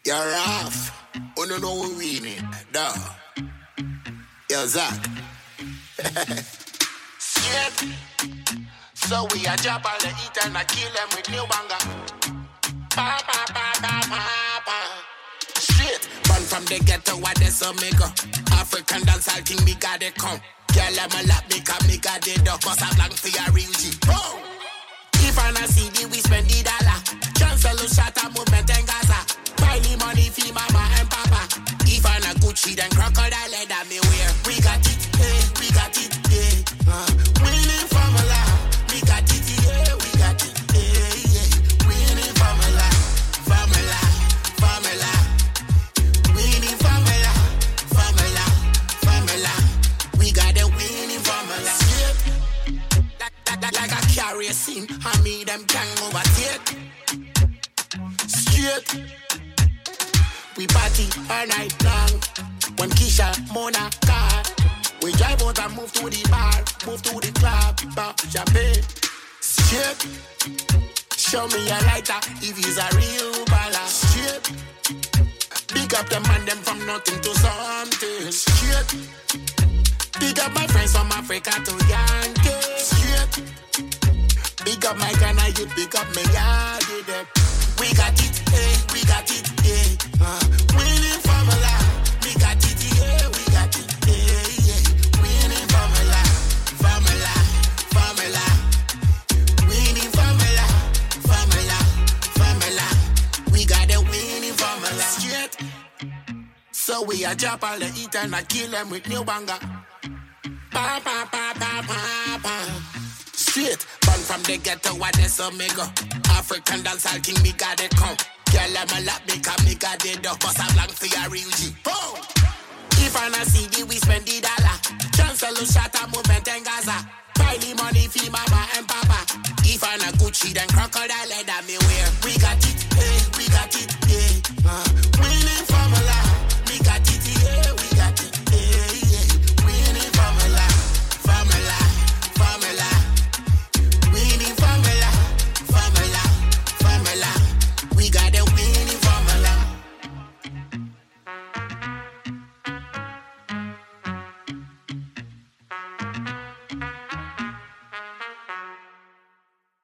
You're off. Oh, no, no, we're winning. Duh. Yo, Zach. Shit. So we a drop all the eat and I kill them with new banger. Pa, pa, pa, pa, pa, pa. Straight. Born from the ghetto, what they so make up. African dancehall king, me got it come. Girl, I'm a lap, me got the dog. Cause I'm blank for your real G. Boom. If I not CD, we spend the dollar. Cancel the shot a movement in Gaza. Buy the money for mama and papa. If I not Gucci, then crocodile leather me wear. We got it, hey, we got it, hey. Winning formula. We got it, yeah, we got it, hey, yeah. Winning formula, formula, formula. Winning formula, formula, formula. We got the winning formula. Like a carrier scene, I mean them gang overtake. Straight. We party all night long. When Keisha, Mona, car. We drive out and move to the bar, move to the club, pop champagne. Straight. Show me a lighter if he's a real baller. Straight. Big up the man them from nothing to something. Straight. Big up my friends from Africa to Yankee. Straight. Big up my Ghana, you big up me yard. We got it, hey, we got it, yeah. Winning formula, we got it, yeah, we got it, yeah, yeah. Winning formula, formula, formula. Winning formula, formula, formula. We got the winning formula. Straight. So we a drop all the eat and I kill them with new banger. Pa, pa, pa, pa, pa, pa. Straight. Born from the ghetto, what they so me go. African dancehall king, me got it come. Girl, I'm a lap, me got the dog. Cause I'm blank for your real G. Boom! If I not CD, we spend the dollar. Cancel the shot a movement in Gaza. Buy the money for mama and papa. If I not Gucci, then crocodile leather me wear. We got it, hey, we got it, hey. Winning